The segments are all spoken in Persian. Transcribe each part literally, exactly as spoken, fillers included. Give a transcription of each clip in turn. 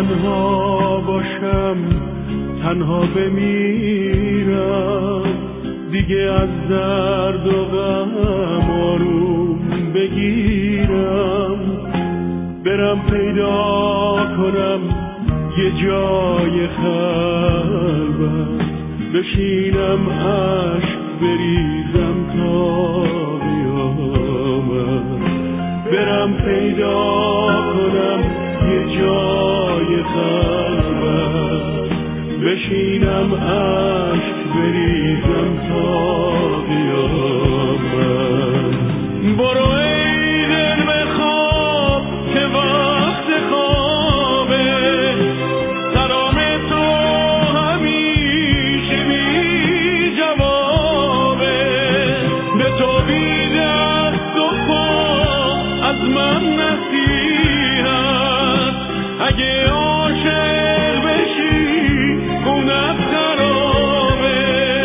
تنها باشم تنها بمیرم، دیگه از درد و غم آروم بگیرم، برم پیدا کنم یه جای خلوت، بشینم عشق بریزم تا قیامت، برم پیدا کنم یه جای خلوت، بشینم عشق بریزم تا قیامت. برو ای دل بخواب که وقت خوابه، سلام تو همیشه بی جوابه، به تو بی دست و پا از من نصیحت، اگه عاشق بشی خونت خرابه.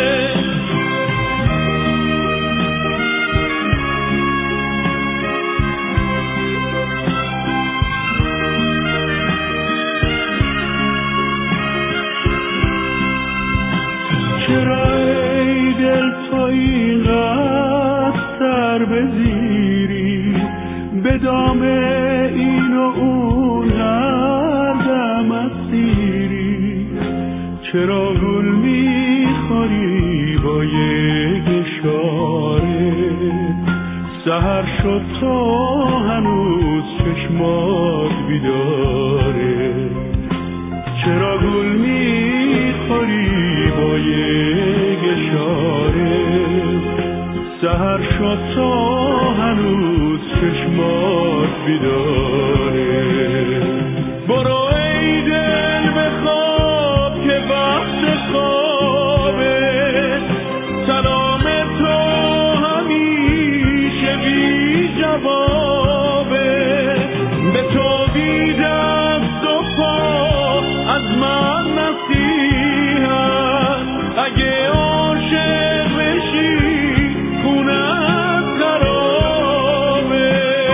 چرا ای دل تو اینقدر سر بزیری، به دام این و اون هر دم اسیری، چرا گل میخوری با یک اشاره، سحر شد تو هنوز چشمات بیداره، چرا گل میخوری با یک اشاره، سحر شد تو هنوز چشمات بیداره. برو ای دل بخواب که وقت خوابه، سلام تو همیشه بی جوابه، به تو بی دست و پا از من نصیحت، اگه عاشق بشی خونت خرابه.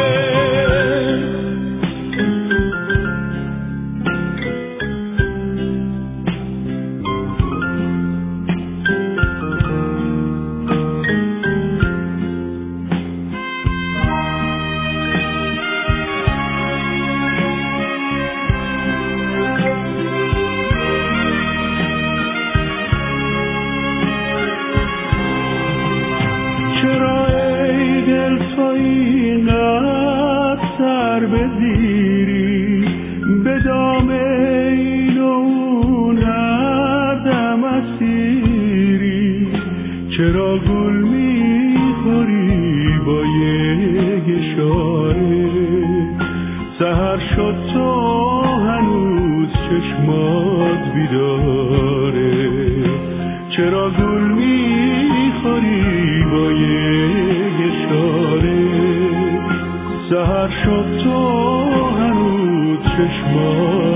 چرا ای دل تو اینقدر سر بزیری، به دام این و اون هر دم اسیری، چرا گل میخوری با یک اشاره، سحر شد تو هنوز چشمات بیداره، چرا گل میخوری با یک اشاره، سحر شد تو هنوز چشمات